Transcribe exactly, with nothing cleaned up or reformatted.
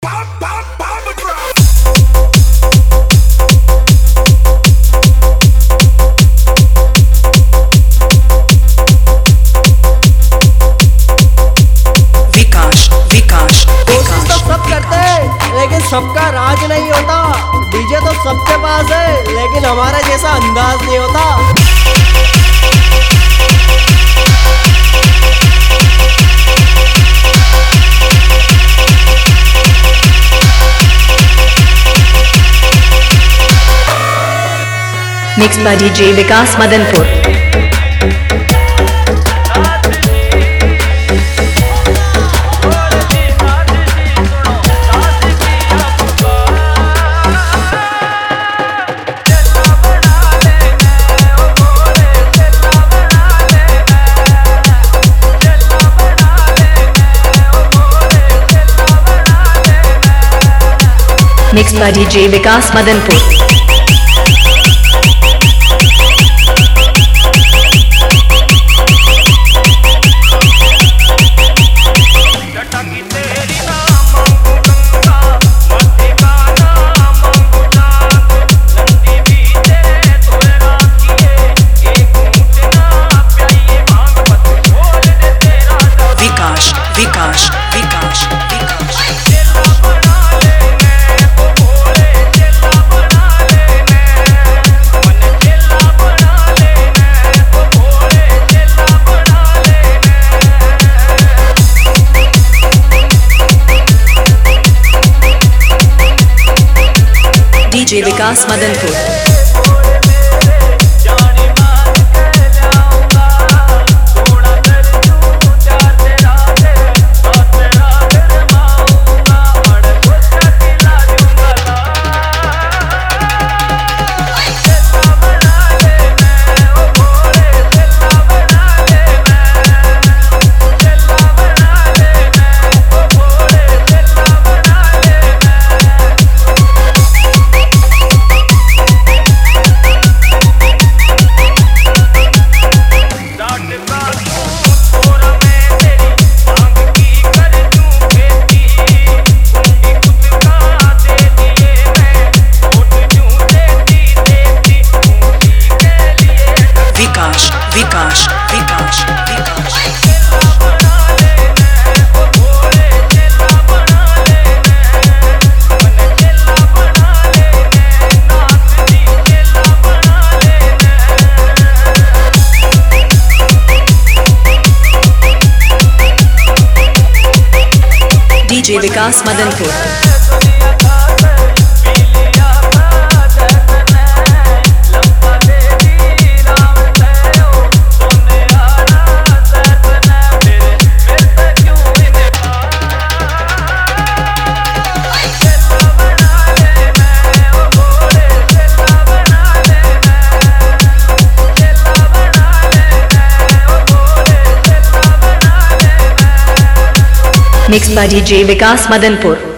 सबका राज नहीं होता, डीजे तो सबके पास है, लेकिन हमारा जैसा अंदाज नहीं होता। Mixed by D J Vikas Madanpur. Mixed by D J Vikas Madanpur. Vikas Vikas Vikas Vikas D J Vikas Madanpur. Vikas Vikas Vikas Vikas D J Vikas Madanpur. Mixed by D J Vikas Madanpur.